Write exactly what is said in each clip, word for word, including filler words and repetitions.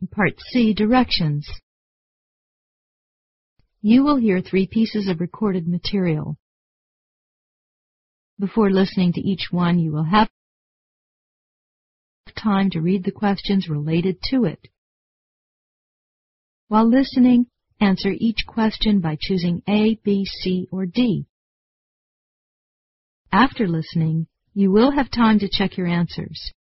Part C, Directions. You will hear three pieces of recorded material. Before listening to each one, you will have time to read the questions related to it. While listening, answer each question by choosing A, B, C, or D. After listening, you will have time to check your answers.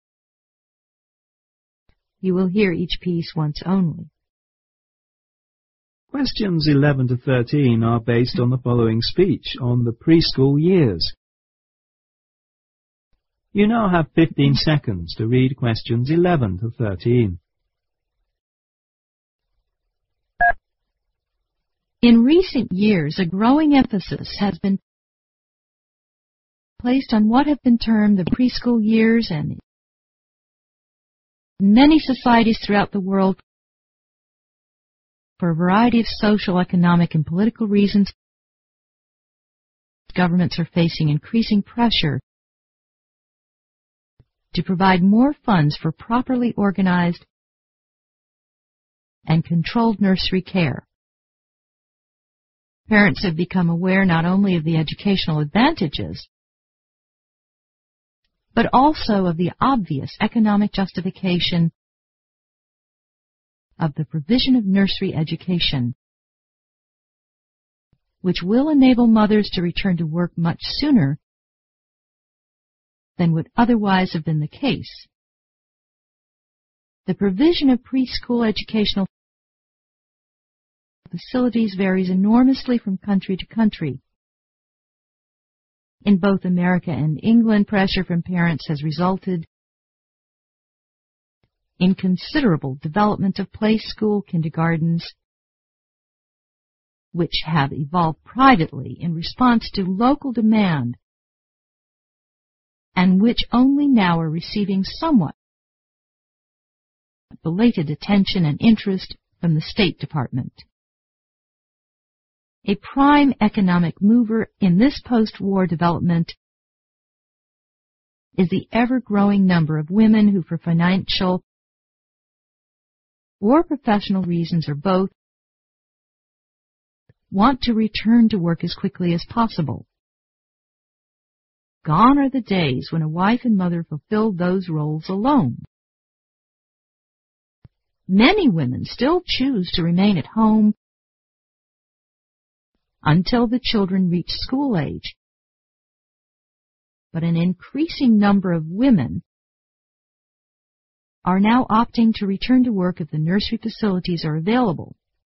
You will hear each piece once only. Questions eleven to thirteen are based on the following speech on the preschool years. You now have fifteen seconds to read questions eleven to thirteen. In recent years, a growing emphasis has been placed on what have been termed the preschool years, and in many societies throughout the world, for a variety of social, economic, and political reasons, governments are facing increasing pressure to provide more funds for properly organized and controlled nursery care. Parents have become aware not only of the educational advantages, but also of the obvious economic justification of the provision of nursery education, which will enable mothers to return to work much sooner than would otherwise have been the case. The provision of preschool educational facilities varies enormously from country to country. In both America and England, pressure from parents has resulted in considerable development of play school kindergartens, which have evolved privately in response to local demand, and which only now are receiving somewhat belated attention and interest from the State Department. A prime economic mover in this post-war development is the ever-growing number of women who, for financial or professional reasons or both, want to return to work as quickly as possible. Gone are the days when a wife and mother fulfilled those roles alone. Many women still choose to remain at home until the children reach school age, but an increasing number of women are now opting to return to work if the nursery facilities are available.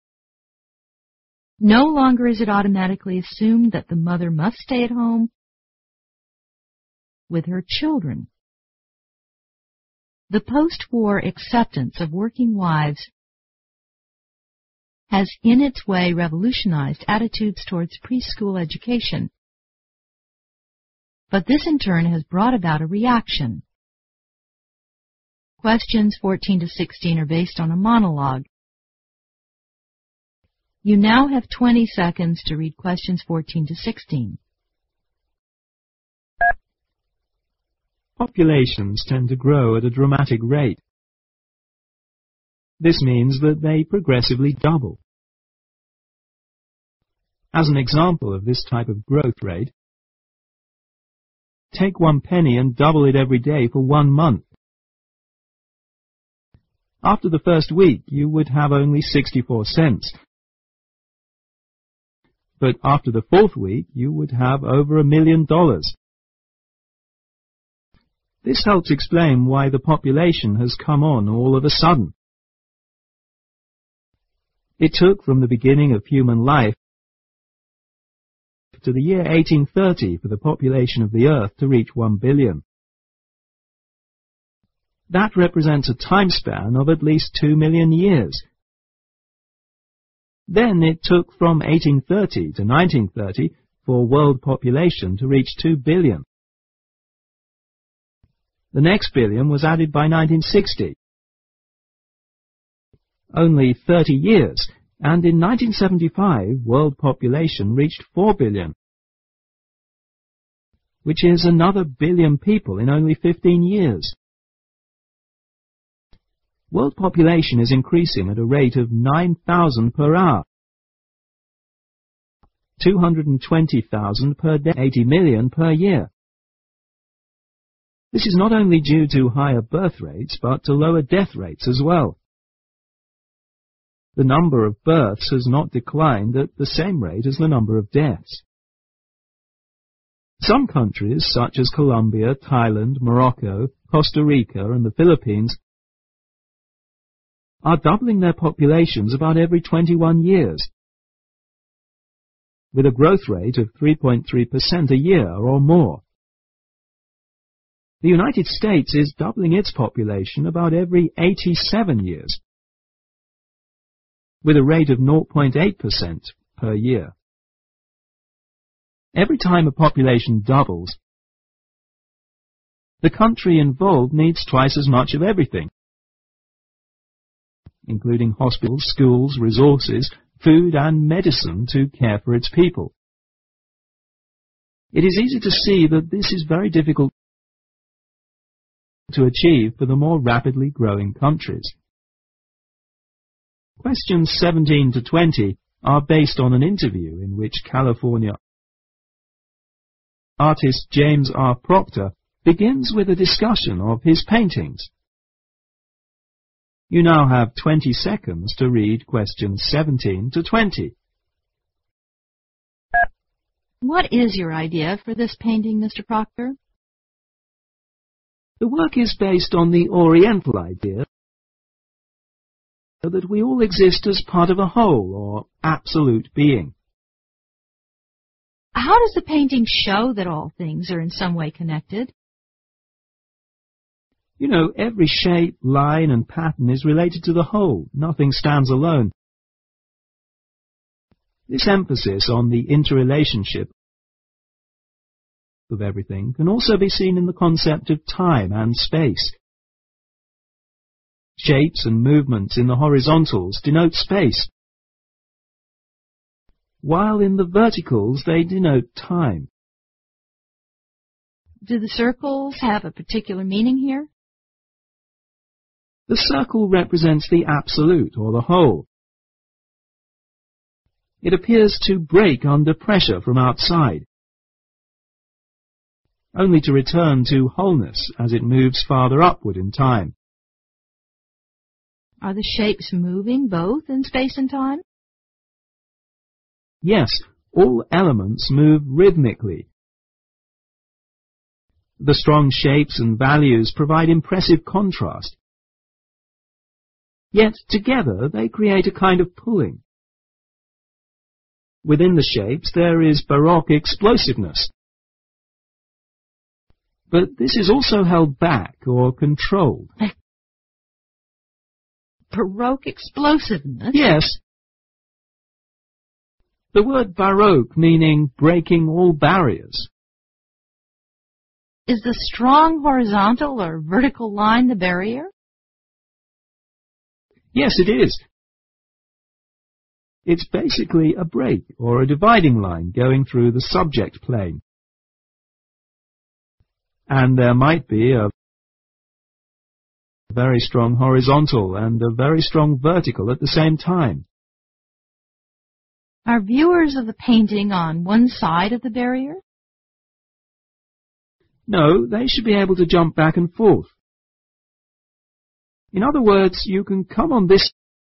No longer is it automatically assumed that the mother must stay at home with her children. The post-war acceptance of working wives has in its way revolutionized attitudes towards preschool education. But this in turn has brought about a reaction. Questions fourteen to sixteen are based on a monologue. You now have twenty seconds to read questions fourteen to sixteen. Populations tend to grow at a dramatic rate. This means that they progressively double. As an example of this type of growth rate, take one penny and double it every day for one month. After the first week, you would have only sixty-four cents. But after the fourth week, you would have over a million dollars. This helps explain why the population has come on all of a sudden. It took from the beginning of human life to the year eighteen thirty for the population of the Earth to reach one billion. That represents a time span of at least two million years. Then it took from eighteen thirty to nineteen thirty for world population to reach two billion. The next billion was added by nineteen sixty. Only thirty years, and in nineteen seventy-five, world population reached four billion, which is another billion people in only fifteen years. World population is increasing at a rate of nine thousand per hour, two hundred twenty thousand per day, eighty million per year. This is not only due to higher birth rates, but to lower death rates as well. The number of births has not declined at the same rate as the number of deaths. Some countries, such as Colombia, Thailand, Morocco, Costa Rica, and the Philippines, are doubling their populations about every twenty-one years, with a growth rate of three point three percent a year or more. The United States is doubling its population about every eighty-seven years, with a rate of zero point eight percent per year. Every time a population doubles, the country involved needs twice as much of everything, including hospitals, schools, resources, food and medicine to care for its people. It is easy to see that this is very difficult to achieve for the more rapidly growing countries. Questions seventeen to twenty are based on an interview in which California artist James R. Proctor begins with a discussion of his paintings. You now have twenty seconds to read questions seventeen to twenty. What is your idea for this painting, Mister Proctor? The work is based on the Oriental idea that we all exist as part of a whole, or absolute being. How does the painting show that all things are in some way connected? You know, every shape, line, and pattern is related to the whole. Nothing stands alone. This emphasis on the interrelationship of everything can also be seen in the concept of time and space. Shapes and movements in the horizontals denote space, while in the verticals they denote time. Do the circles have a particular meaning here? The circle represents the absolute, or the whole. It appears to break under pressure from outside, only to return to wholeness as it moves farther upward in time. Are the shapes moving both in space and time? Yes, all elements move rhythmically. The strong shapes and values provide impressive contrast. Yet together they create a kind of pulling. Within the shapes there is Baroque explosiveness. But this is also held back or controlled. Baroque explosiveness? Yes. The word Baroque meaning breaking all barriers. Is the strong horizontal or vertical line the barrier? Yes, it is. It's basically a break or a dividing line going through the subject plane. And there might be a very strong horizontal and a very strong vertical at the same time. Are viewers of the painting on one side of the barrier? No, they should be able to jump back and forth. In other words, you can come on this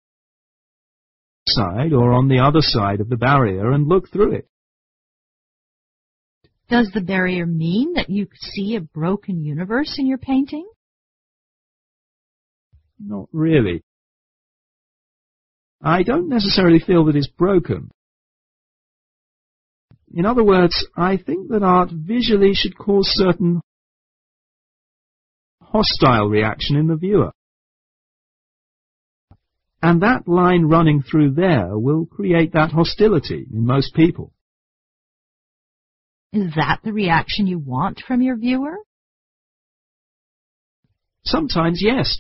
side or on the other side of the barrier and look through it. Does the barrier mean that you see a broken universe in your painting? Not really. I don't necessarily feel that it's broken. In other words, I think that art visually should cause certain hostile reaction in the viewer. And that line running through there will create that hostility in most people. Is that the reaction you want from your viewer? Sometimes, yes.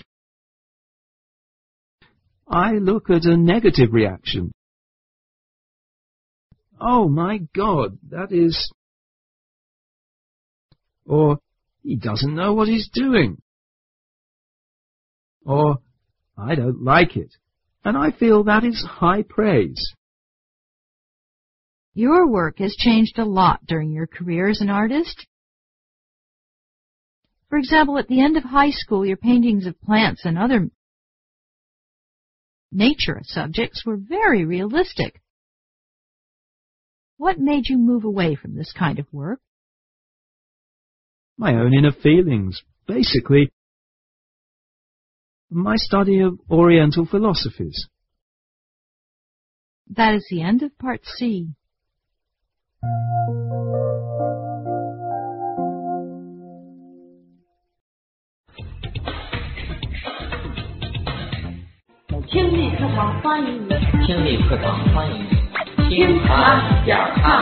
I look at a negative reaction. Oh my God, that is... Or, he doesn't know what he's doing. Or, I don't like it, and I feel that is high praise. Your work has changed a lot during your career as an artist. For example, at the end of high school, your paintings of plants and other nature subjects were very realistic. What made you move away from this kind of work? My own inner feelings, basically. My study of Oriental philosophies. That is the end of Part C. 听力课堂欢迎你，听力课堂欢迎你，听他讲他。